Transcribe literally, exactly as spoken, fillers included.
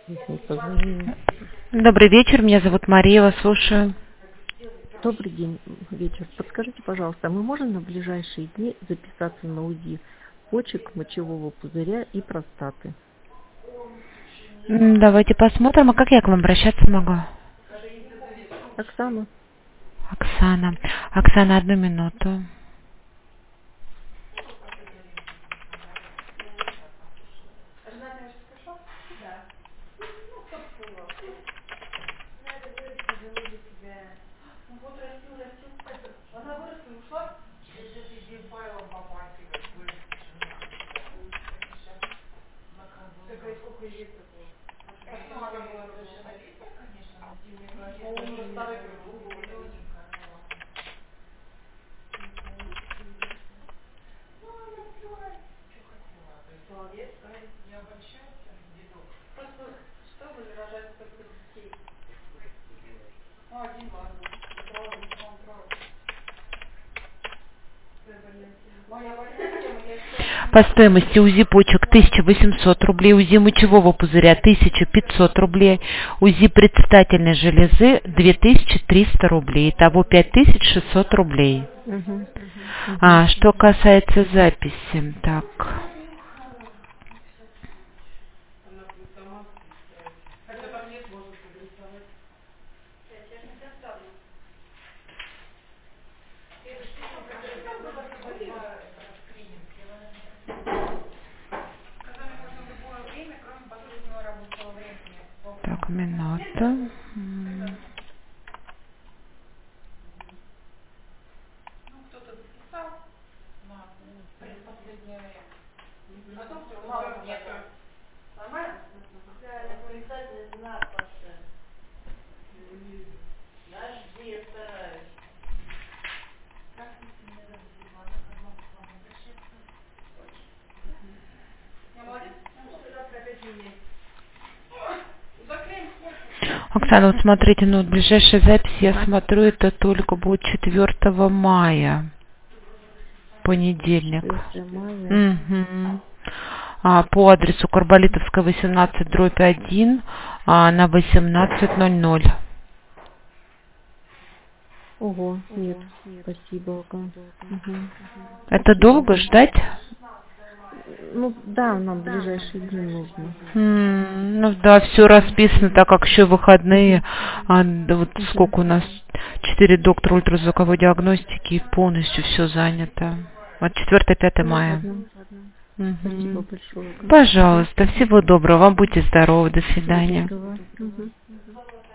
Если не позвонила. Добрый вечер, меня зовут Мария, вас слушаю. Добрый день, вечер. Подскажите, пожалуйста, мы можем на ближайшие дни записаться на УЗИ почек, мочевого пузыря и простаты? М, Давайте посмотрим, а как я к вам обращаться могу? Оксана? Оксана. Оксана, одну минуту. По стоимости УЗИ почек тысяча восемьсот рублей, УЗИ мочевого пузыря тысяча пятьсот рублей, УЗИ предстательной железы две тысячи триста рублей, итого пять тысяч шестьсот рублей. Угу. Угу. А, что касается записи, так, так, минуту. М. Оксана, вот смотрите, ну вот ближайшая запись, я смотрю, это только будет четвёртого мая, понедельник. четвёртого мая. Мгм. А, по адресу Карболитовская, восемнадцать, дробь один, а, на восемнадцать ноль ноль. Ого, нет, спасибо, Ока. Угу. Это долго ждать? Ну да, нам в ближайшие дни нужно. М, Ну да, все расписано, так как еще выходные, а, да вот Угу. сколько у нас, четыре доктора ультразвуковой диагностики, и полностью все занято. Вот четвёртого-пятого Ну мая. ладно. Спасибо Мгм. большое, Ока. Угу. Пожалуйста, всего доброго, вам будьте здоровы, до Всего свидания. доброго. Угу.